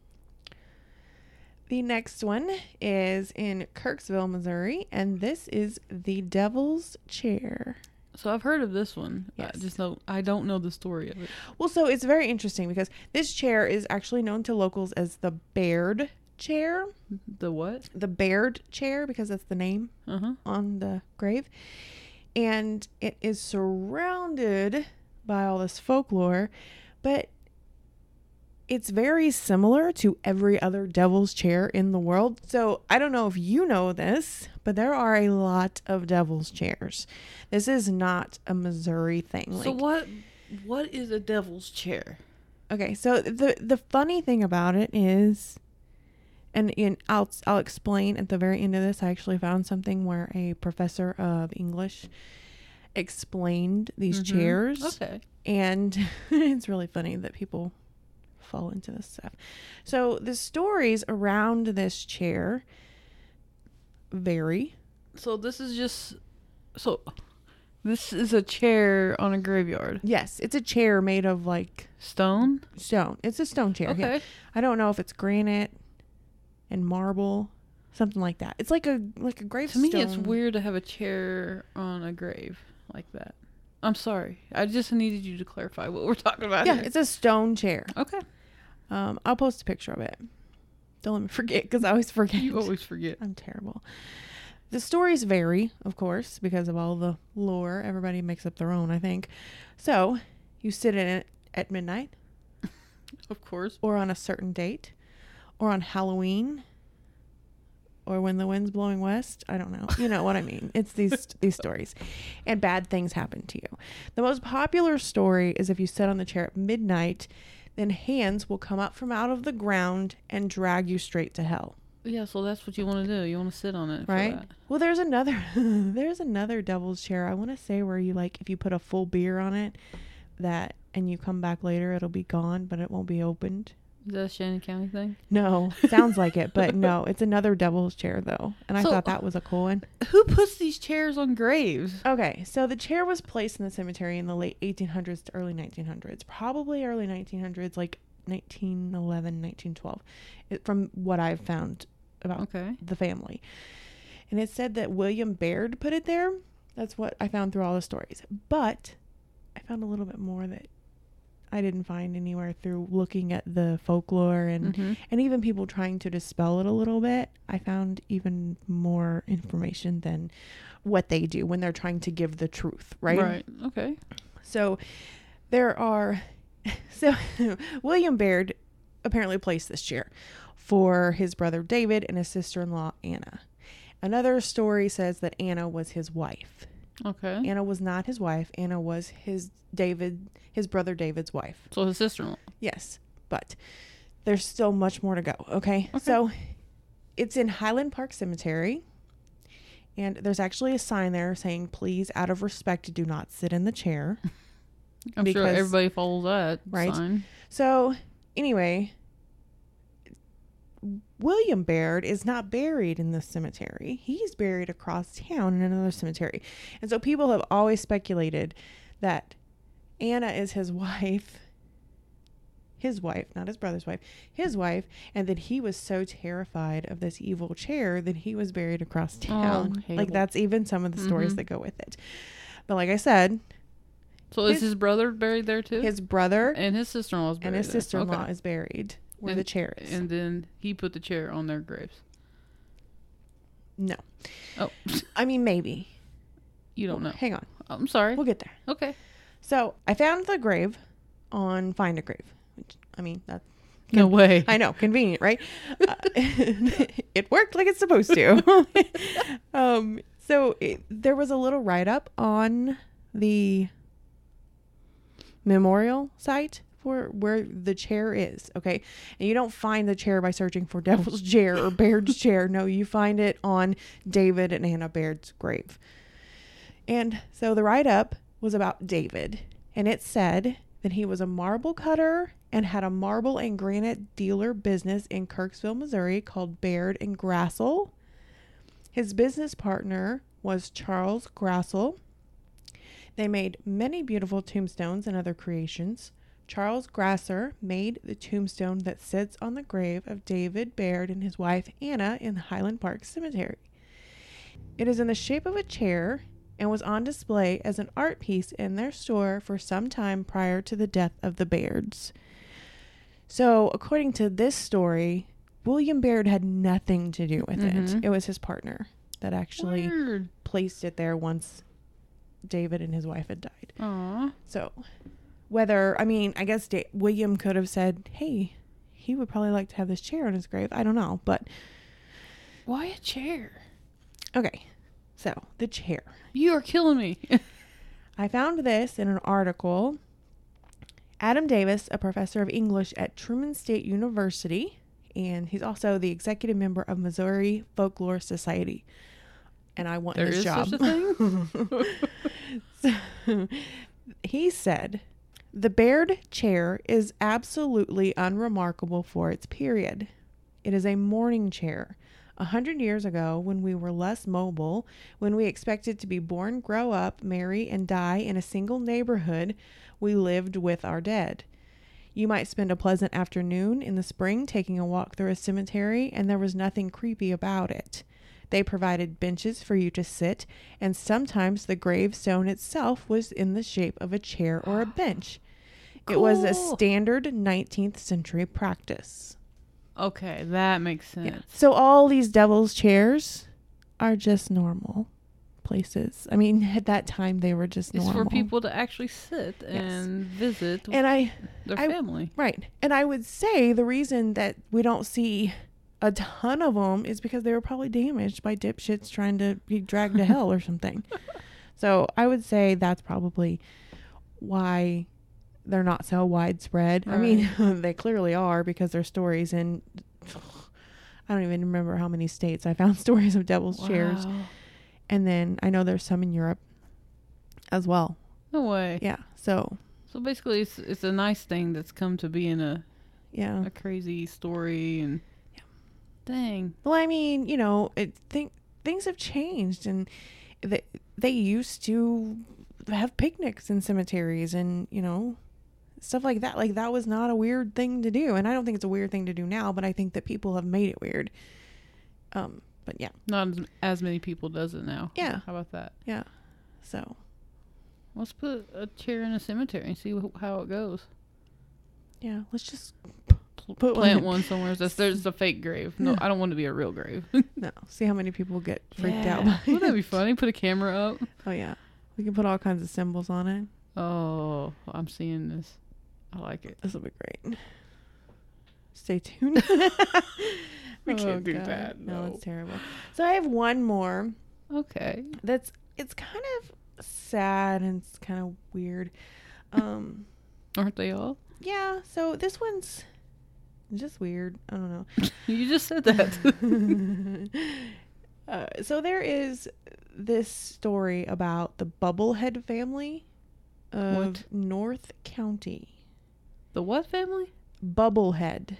[SPEAKER 2] the next one is in Kirksville, Missouri, and this is the Devil's Chair.
[SPEAKER 3] So I've heard of this one.
[SPEAKER 2] Yes.
[SPEAKER 3] I just know I don't know the story of it.
[SPEAKER 2] Well, so it's very interesting because this chair is actually known to locals as the Baird Chair.
[SPEAKER 3] The what?
[SPEAKER 2] The Baird Chair, because that's the name
[SPEAKER 3] Uh huh.
[SPEAKER 2] on the grave. And it is surrounded by all this folklore, but it's very similar to every other devil's chair in the world. So I don't know if you know this, but there are a lot of devil's chairs. This is not a Missouri thing.
[SPEAKER 3] So
[SPEAKER 2] Like,
[SPEAKER 3] what? What is a devil's chair?
[SPEAKER 2] okay, so the the funny thing about it is, and, and I'll I'll explain at the very end of this. I actually found something where a professor of English explained these
[SPEAKER 3] Mm-hmm.
[SPEAKER 2] chairs,
[SPEAKER 3] Okay.
[SPEAKER 2] and it's really funny that people fall into this stuff. So the stories around this chair vary.
[SPEAKER 3] So this is just so. This is a chair on a graveyard.
[SPEAKER 2] Yes, it's a chair made of like
[SPEAKER 3] Stone.
[SPEAKER 2] stone. It's a stone chair.
[SPEAKER 3] Okay.
[SPEAKER 2] Yeah. I don't know if it's granite and marble, something like that. It's like a like a
[SPEAKER 3] To
[SPEAKER 2] gravestone.
[SPEAKER 3] me, it's weird to have a chair on a grave like that. I'm sorry. I just needed you to clarify what we're talking about.
[SPEAKER 2] Yeah,
[SPEAKER 3] here.
[SPEAKER 2] it's a stone chair.
[SPEAKER 3] Okay.
[SPEAKER 2] Um, I'll post a picture of it. Don't let me forget, because I always forget.
[SPEAKER 3] You always forget.
[SPEAKER 2] I'm terrible. The stories vary, of course, because of all the lore. Everybody makes up their own, I think. So, you sit in it at midnight,
[SPEAKER 3] Of course.
[SPEAKER 2] or on a certain date, or on Halloween, or when the wind's blowing west. I don't know. You know what I mean. It's these these stories. And bad things happen to you. The most popular story is if you sit on the chair at midnight, then hands will come up from out of the ground and drag you straight to hell.
[SPEAKER 3] Yeah, so that's what you want to do. You want to sit on it, for
[SPEAKER 2] Right?
[SPEAKER 3] that.
[SPEAKER 2] Well, there's another there's another devil's chair. I want to say where you like if you put a full beer on it, that and you come back later, it'll be gone, but it won't be opened.
[SPEAKER 3] Is that a Shannon County thing?
[SPEAKER 2] No, sounds like it, but no, it's another devil's chair though, and I
[SPEAKER 3] So-
[SPEAKER 2] thought that was a cool one.
[SPEAKER 3] Who puts these chairs on graves?
[SPEAKER 2] Okay, so the chair was placed in the cemetery in the late eighteen hundreds to early nineteen hundreds, probably early nineteen hundreds, like nineteen eleven, nineteen twelve, it, from what I've found about
[SPEAKER 3] Okay.
[SPEAKER 2] the family. And it said that William Baird put it there. That's what I found through all the stories. But I found a little bit more that I didn't find anywhere through looking at the folklore and
[SPEAKER 3] Mm-hmm.
[SPEAKER 2] and even people trying to dispel it a little bit. I found even more information than what they do when they're trying to give the truth, right?
[SPEAKER 3] Right. Okay.
[SPEAKER 2] So there are so William Baird apparently placed this chair for his brother David and his sister-in-law Anna. Another story says that Anna was his wife.
[SPEAKER 3] Okay.
[SPEAKER 2] Anna was not his wife. Anna was his David, his brother David's wife.
[SPEAKER 3] So his sister-in-law.
[SPEAKER 2] Yes, but there's still much more to go. Okay,
[SPEAKER 3] Okay.
[SPEAKER 2] so it's in Highland Park Cemetery, and there's actually a sign there saying, "Please, out of respect, do not sit in the chair."
[SPEAKER 3] I'm sure
[SPEAKER 2] Because-
[SPEAKER 3] everybody follows that
[SPEAKER 2] Right.
[SPEAKER 3] sign.
[SPEAKER 2] So, anyway, William Baird is not buried in this cemetery. He's buried across town in another cemetery. And so people have always speculated that Anna is his wife, his wife, not his brother's wife, his wife, and that he was so terrified of this evil chair that he was buried across town.
[SPEAKER 3] Oh,
[SPEAKER 2] like,
[SPEAKER 3] Hale.
[SPEAKER 2] that's even some of the stories
[SPEAKER 3] Mhm.
[SPEAKER 2] that go with it. But like I said,
[SPEAKER 3] So is
[SPEAKER 2] His-
[SPEAKER 3] his brother buried there too?
[SPEAKER 2] his brother
[SPEAKER 3] and his sister-in-law's buried
[SPEAKER 2] and his
[SPEAKER 3] there.
[SPEAKER 2] sister-in-law
[SPEAKER 3] Okay.
[SPEAKER 2] is buried where
[SPEAKER 3] And-
[SPEAKER 2] the chair is.
[SPEAKER 3] And then he put the chair on their graves.
[SPEAKER 2] No.
[SPEAKER 3] Oh,
[SPEAKER 2] I mean, maybe.
[SPEAKER 3] you don't know.
[SPEAKER 2] Hang on.
[SPEAKER 3] I'm sorry.
[SPEAKER 2] We'll get there.
[SPEAKER 3] Okay.
[SPEAKER 2] So I found the grave on Find a Grave. Which, I mean, that
[SPEAKER 3] No way.
[SPEAKER 2] I know, convenient, right? Uh, it worked like it's supposed to. um, so it, there was a little write-up on the memorial site for where the chair is, okay? And you don't find the chair by searching for Devil's Chair or Baird's Chair. No, you find it on David and Anna Baird's grave. And so the write-up was about David, and it said that he was a marble cutter and had a marble and granite dealer business in Kirksville, Missouri called Baird and Grassel. His business partner was Charles Grassel. They made many beautiful tombstones and other creations. Charles Grasser made the tombstone that sits on the grave of David Baird and his wife Anna in the Highland Park Cemetery. It is in the shape of a chair and was on display as an art piece in their store for some time prior to the death of the Bairds. So, according to this story, William Baird had nothing to do with
[SPEAKER 3] Mhm.
[SPEAKER 2] it. It was his partner that actually
[SPEAKER 3] Weird.
[SPEAKER 2] placed it there once David and his wife had died.
[SPEAKER 3] Aw.
[SPEAKER 2] So, whether, I mean, I guess da- William could have said, hey, he would probably like to have this chair on his grave. I don't know, but
[SPEAKER 3] Why a chair?
[SPEAKER 2] okay. So the chair.
[SPEAKER 3] You are killing me.
[SPEAKER 2] I found this in an article. Adam Davis, a professor of English at Truman State University, and he's also the executive member of Missouri Folklore Society. And I want
[SPEAKER 3] There
[SPEAKER 2] his
[SPEAKER 3] is
[SPEAKER 2] job.
[SPEAKER 3] such a thing?
[SPEAKER 2] So, he said, the Baird chair is absolutely unremarkable for its period. It is a mourning chair. A hundred years ago, when we were less mobile, when we expected to be born, grow up, marry, and die in a single neighborhood, we lived with our dead. You might spend a pleasant afternoon in the spring taking a walk through a cemetery, and there was nothing creepy about it. They provided benches for you to sit, and sometimes the gravestone itself was in the shape of a chair or a bench. Cool. It was a standard nineteenth century practice.
[SPEAKER 3] Okay, that makes sense.
[SPEAKER 2] Yeah. So all these devil's chairs are just normal places. I mean, at that time they were just
[SPEAKER 3] it's
[SPEAKER 2] normal.
[SPEAKER 3] for people to actually sit
[SPEAKER 2] Yes.
[SPEAKER 3] and visit
[SPEAKER 2] and I,
[SPEAKER 3] their
[SPEAKER 2] I,
[SPEAKER 3] family.
[SPEAKER 2] Right. And I would say the reason that we don't see a ton of them is because they were probably damaged by dipshits trying to be dragged to hell or something. So I would say that's probably why they're not so widespread.
[SPEAKER 3] Right.
[SPEAKER 2] I mean, they clearly are because there's stories in, I don't even remember how many states I found stories of devil's
[SPEAKER 3] Wow.
[SPEAKER 2] chairs. And then I know there's some in Europe as well.
[SPEAKER 3] No way.
[SPEAKER 2] Yeah. So,
[SPEAKER 3] So basically, it's it's a nice thing that's come to be in a
[SPEAKER 2] yeah.
[SPEAKER 3] a crazy story and
[SPEAKER 2] Yeah.
[SPEAKER 3] dang.
[SPEAKER 2] Well, I mean, you know, it think things have changed, and they they used to have picnics in cemeteries, and you know, stuff like that. Like that was not a weird thing to do, and I don't think it's a weird thing to do now. But I think that people have made it weird. Um, but yeah,
[SPEAKER 3] Not as, as many people does it now.
[SPEAKER 2] Yeah.
[SPEAKER 3] How about that?
[SPEAKER 2] yeah. So
[SPEAKER 3] Let's put a chair in a cemetery and see wh- how it goes.
[SPEAKER 2] yeah, let's just
[SPEAKER 3] Pl-
[SPEAKER 2] Put one
[SPEAKER 3] Plant
[SPEAKER 2] in.
[SPEAKER 3] one somewhere. That's, there's a fake grave. No,
[SPEAKER 2] Yeah.
[SPEAKER 3] I don't want to be a real grave.
[SPEAKER 2] no see how many people get freaked out.
[SPEAKER 3] Yeah.
[SPEAKER 2] By
[SPEAKER 3] Wouldn't that
[SPEAKER 2] it.
[SPEAKER 3] be funny? Put a camera up.
[SPEAKER 2] Oh yeah, we can put all kinds of symbols on it.
[SPEAKER 3] Oh, I'm seeing this. I like it.
[SPEAKER 2] This will be great. Stay tuned.
[SPEAKER 3] We
[SPEAKER 2] Oh,
[SPEAKER 3] can't do
[SPEAKER 2] God.
[SPEAKER 3] that.
[SPEAKER 2] No,
[SPEAKER 3] No.
[SPEAKER 2] it's terrible. So I have one more
[SPEAKER 3] Okay.
[SPEAKER 2] that's it's kind of sad and it's kind of weird. Um,
[SPEAKER 3] Aren't they all?
[SPEAKER 2] yeah. So this one's just weird. I don't know.
[SPEAKER 3] You just said that.
[SPEAKER 2] uh, so there is this story about the Bubblehead family of
[SPEAKER 3] What?
[SPEAKER 2] North County.
[SPEAKER 3] The what family?
[SPEAKER 2] Bubblehead.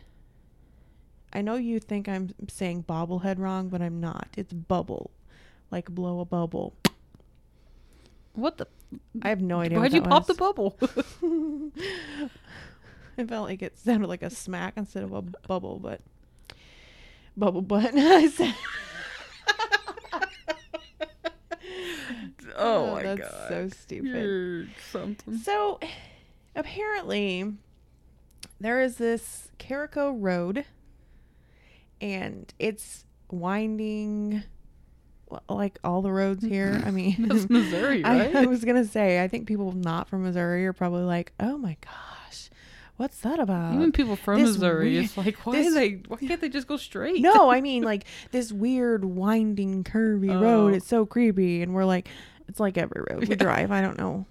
[SPEAKER 2] I know you think I'm saying bobblehead wrong, but I'm not. It's bubble, like blow a bubble.
[SPEAKER 3] What the?
[SPEAKER 2] I have no idea.
[SPEAKER 3] Why'd
[SPEAKER 2] what
[SPEAKER 3] you
[SPEAKER 2] that
[SPEAKER 3] pop the
[SPEAKER 2] was.
[SPEAKER 3] bubble?
[SPEAKER 2] I felt like it sounded like a smack instead of a bubble, but bubble butt. I said.
[SPEAKER 3] Oh my
[SPEAKER 2] that's
[SPEAKER 3] God.
[SPEAKER 2] so stupid.
[SPEAKER 3] You're something.
[SPEAKER 2] So, apparently, there is this Carico Road, and it's winding, well, like all the roads here. I mean,
[SPEAKER 3] That's Missouri,
[SPEAKER 2] I,
[SPEAKER 3] right?
[SPEAKER 2] I was gonna say, I think people not from Missouri are probably like, "Oh my gosh, what's that about?"
[SPEAKER 3] Even people from
[SPEAKER 2] this
[SPEAKER 3] Missouri,
[SPEAKER 2] weird-
[SPEAKER 3] it's like, why
[SPEAKER 2] this-
[SPEAKER 3] do they? Why can't they just go straight?
[SPEAKER 2] No, I mean like this weird winding curvy
[SPEAKER 3] Oh.
[SPEAKER 2] road. It's so creepy, and we're like, it's like every road we
[SPEAKER 3] Yeah.
[SPEAKER 2] drive. I don't know.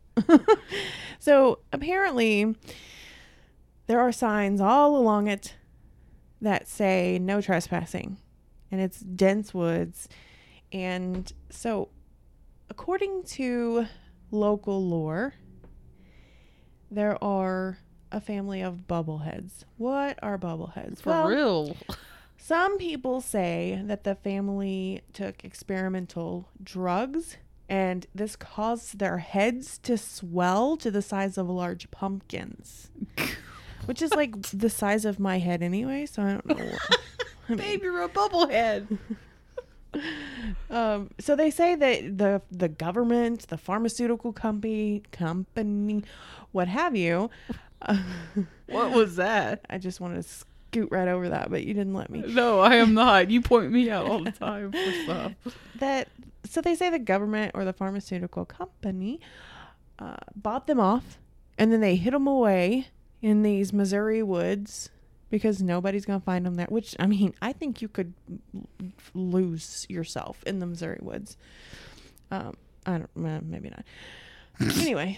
[SPEAKER 2] So apparently, there are signs all along it that say no trespassing, and it's dense woods. And so, according to local lore, there are a family of bubbleheads. What are bubbleheads?
[SPEAKER 3] For
[SPEAKER 2] Well,
[SPEAKER 3] real.
[SPEAKER 2] some people say that the family took experimental drugs, and this caused their heads to swell to the size of large pumpkins, which is like the size of my head anyway. So I don't know. What, I mean,
[SPEAKER 3] Babe, you're a bubblehead.
[SPEAKER 2] um, so they say that the the government, the pharmaceutical company, company, what have you. Uh,
[SPEAKER 3] What was that?
[SPEAKER 2] I just wanted to scoot right over that, but you didn't let me.
[SPEAKER 3] No, I am not. You point me out all the time for stuff.
[SPEAKER 2] That so they say the government or the pharmaceutical company uh, bought them off, and then they hid them away in these Missouri woods because nobody's gonna find them there. Which, I mean, I think you could lose yourself in the Missouri woods. Um, I don't, uh, maybe not. Anyway,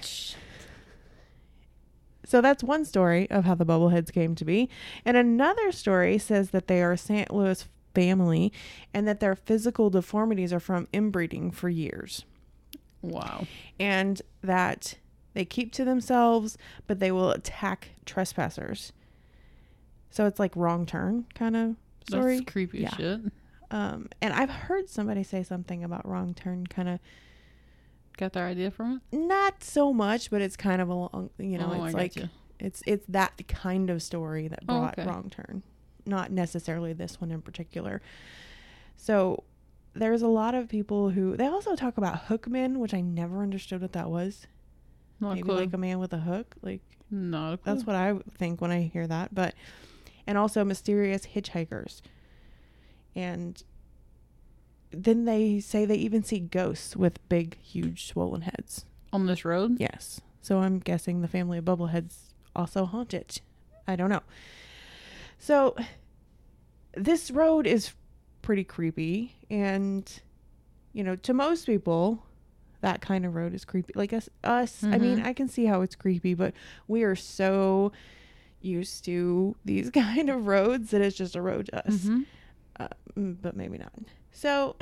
[SPEAKER 2] so that's one story of how the Bubbleheads came to be, and another story says that they are a Saint Louis family, and that their physical deformities are from inbreeding for years.
[SPEAKER 3] Wow.
[SPEAKER 2] And that they keep to themselves, but they will attack trespassers. So it's like Wrong Turn kind of story.
[SPEAKER 3] That's creepy
[SPEAKER 2] Yeah.
[SPEAKER 3] as shit.
[SPEAKER 2] Um, and I've heard somebody say something about Wrong Turn, kind of
[SPEAKER 3] Got their idea from it?
[SPEAKER 2] not so much, but it's kind of along, you know,
[SPEAKER 3] Oh, I
[SPEAKER 2] it's
[SPEAKER 3] got
[SPEAKER 2] like
[SPEAKER 3] you.
[SPEAKER 2] it's it's that kind of story that
[SPEAKER 3] Oh,
[SPEAKER 2] brought
[SPEAKER 3] okay.
[SPEAKER 2] Wrong Turn, not necessarily this one in particular. So there's a lot of people who they also talk about hookmen, which I never understood what that was.
[SPEAKER 3] Not a
[SPEAKER 2] Maybe
[SPEAKER 3] clue.
[SPEAKER 2] like a man with a hook, like
[SPEAKER 3] Not a clue.
[SPEAKER 2] that's what I think when I hear that. But and also mysterious hitchhikers, and then they say they even see ghosts with big, huge, swollen heads.
[SPEAKER 3] On this road?
[SPEAKER 2] Yes. So I'm guessing the family of Bubbleheads also haunt it. I don't know. So this road is pretty creepy, and you know, to most people that kind of road is creepy. Like us us, I mean,
[SPEAKER 3] Mhm.
[SPEAKER 2] I can see how it's creepy, but we are so used to these kind of roads that it's just a road to us.
[SPEAKER 3] Mm-hmm.
[SPEAKER 2] Uh, mm, but maybe not. So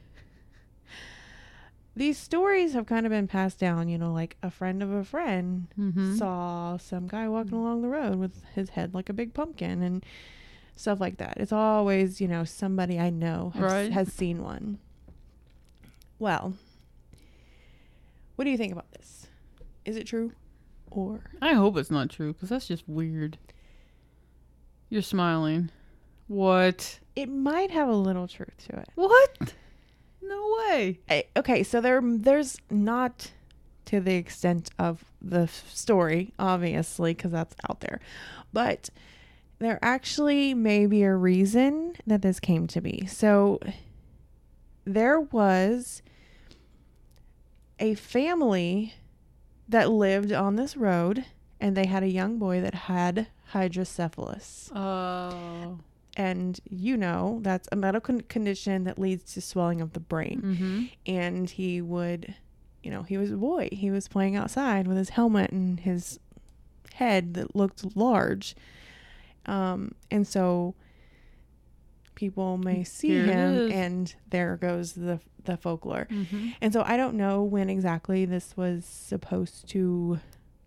[SPEAKER 2] these stories have kind of been passed down, you know, like a friend of a friend
[SPEAKER 3] Mm-hmm.
[SPEAKER 2] saw some guy walking along the road with his head like a big pumpkin and stuff like that. It's always, you know, somebody I know has,
[SPEAKER 3] Right.
[SPEAKER 2] has seen one. Well, what do you think about this? Is it true? Or
[SPEAKER 3] I hope it's not true, because that's just weird. You're smiling. What?
[SPEAKER 2] it might have a little truth to it.
[SPEAKER 3] What? No way.
[SPEAKER 2] I, okay, so there there's not to the extent of the f- story, obviously, because that's out there, but there actually may be a reason that this came to be. So there was a family that lived on this road, and they had a young boy that had hydrocephalus.
[SPEAKER 3] Oh.
[SPEAKER 2] And you know, that's a medical condition that leads to swelling of the brain.
[SPEAKER 3] Mm-hmm.
[SPEAKER 2] And he would, you know, he was a boy. He was playing outside with his helmet and his head that looked large. Um, and so people may see
[SPEAKER 3] Here it
[SPEAKER 2] him,
[SPEAKER 3] is.
[SPEAKER 2] and there goes the the folklore.
[SPEAKER 3] Mm-hmm.
[SPEAKER 2] And so I don't know when exactly this was supposed to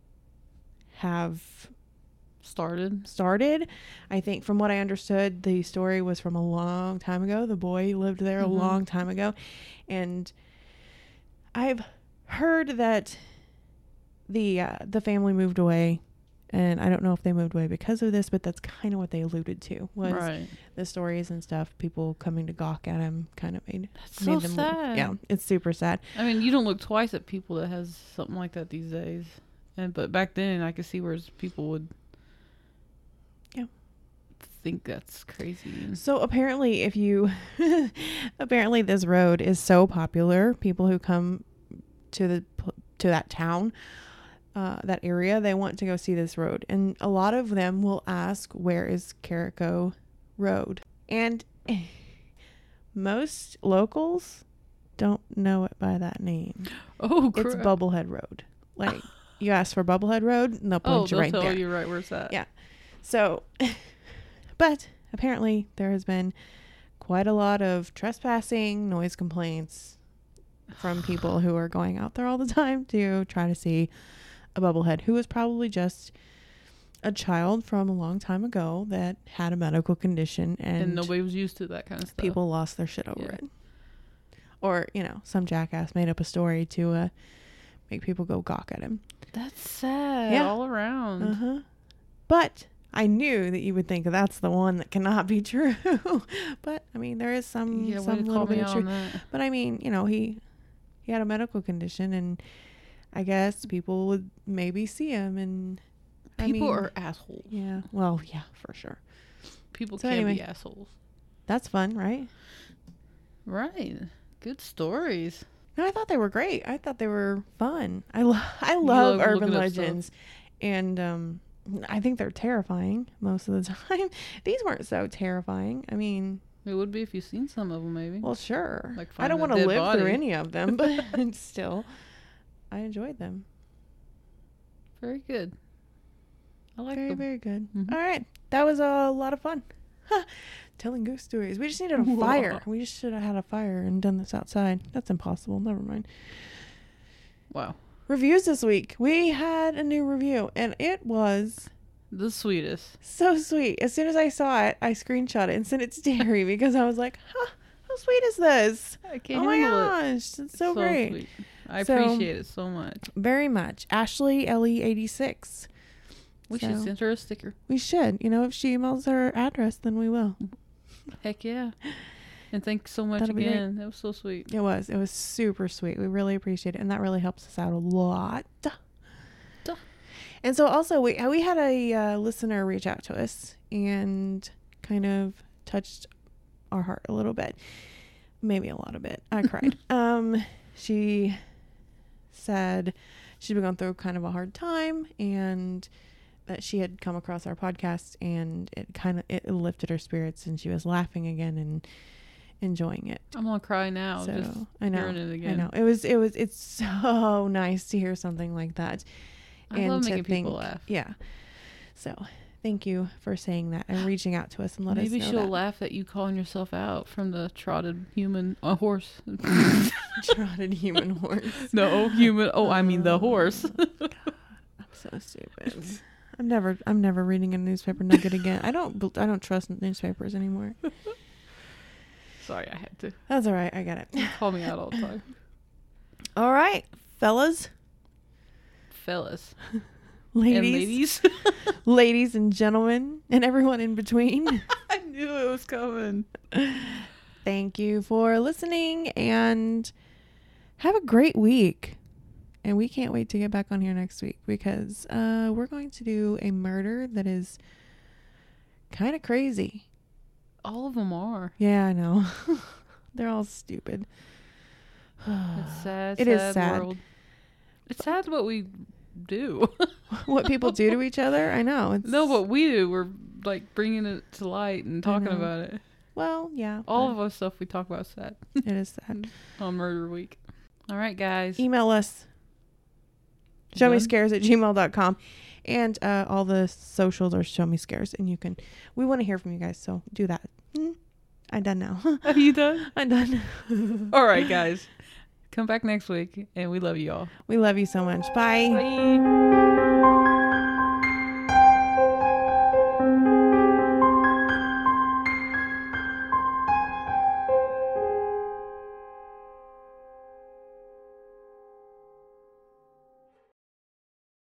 [SPEAKER 2] have
[SPEAKER 3] Started.
[SPEAKER 2] started. I think from what I understood, the story was from a long time ago. The boy lived there
[SPEAKER 3] Mhm.
[SPEAKER 2] a long time ago. And I've heard that the uh, the family moved away, and I don't know if they moved away because of this, but that's kind of what they alluded to was
[SPEAKER 3] Right.
[SPEAKER 2] the stories and stuff. People coming to gawk at him kind of made,
[SPEAKER 3] That's
[SPEAKER 2] made
[SPEAKER 3] so
[SPEAKER 2] them leave.
[SPEAKER 3] sad.
[SPEAKER 2] Yeah, it's super sad.
[SPEAKER 3] I mean, you don't look twice at people that has something like that these days. And but back then, I could see where people would.
[SPEAKER 2] Yeah.
[SPEAKER 3] Think that's crazy.
[SPEAKER 2] So apparently, if you, apparently this road is so popular, people who come to the to that town, uh, that area, they want to go see this road, and a lot of them will ask, "Where is Carrico Road?" And most locals don't know it by that name.
[SPEAKER 3] Oh, crap.
[SPEAKER 2] It's Bubblehead Road. Like you ask for Bubblehead Road, and they'll
[SPEAKER 3] Oh,
[SPEAKER 2] point you
[SPEAKER 3] they'll
[SPEAKER 2] right
[SPEAKER 3] tell
[SPEAKER 2] there.
[SPEAKER 3] you right where it's at.
[SPEAKER 2] Yeah. So, but apparently there has been quite a lot of trespassing, noise complaints from people who are going out there all the time to try to see a bubblehead who was probably just a child from a long time ago that had a medical condition, and,
[SPEAKER 3] And nobody was used to that kind of stuff.
[SPEAKER 2] people lost their shit over
[SPEAKER 3] Yeah.
[SPEAKER 2] it. Or, you know, some jackass made up a story to uh, make people go gawk at him.
[SPEAKER 3] That's sad.
[SPEAKER 2] Yeah.
[SPEAKER 3] All around.
[SPEAKER 2] Uh-huh. But I knew that you would think that's the one that cannot be true. But I mean, there is some
[SPEAKER 3] Yeah, way
[SPEAKER 2] some
[SPEAKER 3] to
[SPEAKER 2] little
[SPEAKER 3] call
[SPEAKER 2] bit
[SPEAKER 3] me
[SPEAKER 2] of
[SPEAKER 3] out
[SPEAKER 2] truth.
[SPEAKER 3] on that.
[SPEAKER 2] But I mean, you know, he he had a medical condition, and I guess people would maybe see him, and I
[SPEAKER 3] People
[SPEAKER 2] mean,
[SPEAKER 3] are assholes.
[SPEAKER 2] yeah. Well, yeah, for sure.
[SPEAKER 3] People
[SPEAKER 2] So
[SPEAKER 3] can
[SPEAKER 2] anyway.
[SPEAKER 3] be assholes.
[SPEAKER 2] That's fun, right?
[SPEAKER 3] Right. Good stories.
[SPEAKER 2] No, I thought they were great. I thought they were fun. I lo- I love
[SPEAKER 3] love
[SPEAKER 2] urban
[SPEAKER 3] looking up stuff.
[SPEAKER 2] legends, and um, I think they're terrifying most of the time. These weren't so terrifying. I mean,
[SPEAKER 3] It would be if you've seen some of them, maybe.
[SPEAKER 2] well, sure.
[SPEAKER 3] Like
[SPEAKER 2] I don't
[SPEAKER 3] finding a
[SPEAKER 2] want to
[SPEAKER 3] dead
[SPEAKER 2] live through
[SPEAKER 3] body.
[SPEAKER 2] any of them, but still, I enjoyed them.
[SPEAKER 3] Very good. I like
[SPEAKER 2] Very,
[SPEAKER 3] them.
[SPEAKER 2] very good.
[SPEAKER 3] Mhm.
[SPEAKER 2] All right. That was a lot of fun. Telling ghost stories. We just needed a fire. We just should have had a fire and done this outside. That's impossible. Never mind.
[SPEAKER 3] Wow.
[SPEAKER 2] Reviews this week. We had a new review, and it was
[SPEAKER 3] The sweetest.
[SPEAKER 2] so sweet. As soon as I saw it, I screenshot it and sent it to Terry because I was like, huh, how sweet is this?
[SPEAKER 3] I can't
[SPEAKER 2] Oh my
[SPEAKER 3] handle it.
[SPEAKER 2] gosh. It's so, great.
[SPEAKER 3] Sweet. I
[SPEAKER 2] So-
[SPEAKER 3] appreciate it so much.
[SPEAKER 2] Very much. Ashley Ellie eighty-six.
[SPEAKER 3] We
[SPEAKER 2] So-
[SPEAKER 3] should send her a sticker.
[SPEAKER 2] We should. You know, if she emails her address, then we will.
[SPEAKER 3] Heck yeah. And thanks so much
[SPEAKER 2] That'll be great.
[SPEAKER 3] again. That was so sweet.
[SPEAKER 2] It was. It was super sweet. We really appreciate it. And that really helps us out a lot.
[SPEAKER 3] Duh.
[SPEAKER 2] And so also we we had a uh, listener reach out to us and kind of touched our heart a little bit. Maybe a lot of bit. I cried. um, she said she'd been going through kind of a hard time and that she had come across our podcast and it kind of it lifted her spirits and she was laughing again and enjoying it.
[SPEAKER 3] I'm gonna cry now.
[SPEAKER 2] So
[SPEAKER 3] just
[SPEAKER 2] I know,
[SPEAKER 3] hearing it again.
[SPEAKER 2] I know. It was, it was, it's so nice to hear something like that.
[SPEAKER 3] I love
[SPEAKER 2] to
[SPEAKER 3] making people
[SPEAKER 2] think-
[SPEAKER 3] laugh.
[SPEAKER 2] Yeah. So thank you for saying that and reaching out to us and let
[SPEAKER 3] Maybe
[SPEAKER 2] us know
[SPEAKER 3] she'll
[SPEAKER 2] that.
[SPEAKER 3] laugh at you calling yourself out from the trotted human a horse.
[SPEAKER 2] Trotted human horse.
[SPEAKER 3] No, human. Oh, I mean the
[SPEAKER 2] Oh,
[SPEAKER 3] horse.
[SPEAKER 2] God, I'm so stupid. I'm never, I'm never reading a newspaper nugget again. I don't, bel- I don't trust newspapers anymore.
[SPEAKER 3] Sorry, I had to.
[SPEAKER 2] That's all right. I get it.
[SPEAKER 3] Call me out all the time.
[SPEAKER 2] All right, fellas,
[SPEAKER 3] Fellas.
[SPEAKER 2] ladies,
[SPEAKER 3] And ladies.
[SPEAKER 2] ladies and gentlemen, and everyone in between.
[SPEAKER 3] I knew it was coming.
[SPEAKER 2] Thank you for listening and have a great week. And we can't wait to get back on here next week because uh, we're going to do a murder that is kind of crazy.
[SPEAKER 3] All of them are.
[SPEAKER 2] Yeah, I know. They're all stupid.
[SPEAKER 3] It's sad.
[SPEAKER 2] It
[SPEAKER 3] sad
[SPEAKER 2] is sad.
[SPEAKER 3] World. It's sad what we do.
[SPEAKER 2] What people do to each other, I know. It's,
[SPEAKER 3] No, what we do, we're like bringing it to light and talking
[SPEAKER 2] know.
[SPEAKER 3] about it.
[SPEAKER 2] Well, yeah.
[SPEAKER 3] All
[SPEAKER 2] but
[SPEAKER 3] of us stuff we talk about is sad
[SPEAKER 2] it is sad.
[SPEAKER 3] on Murder Week. All right, guys.
[SPEAKER 2] Email us. Show me
[SPEAKER 3] Done?
[SPEAKER 2] scares at gmail dot com. And uh, all the socials are Show Me Scares. And you can, we want to hear from you guys. So do that. Mm, I'm done now.
[SPEAKER 3] Are you done?
[SPEAKER 2] I'm done.
[SPEAKER 3] All right, guys. Come back next week, and we love you all.
[SPEAKER 2] We love you so much. Bye.
[SPEAKER 3] Bye.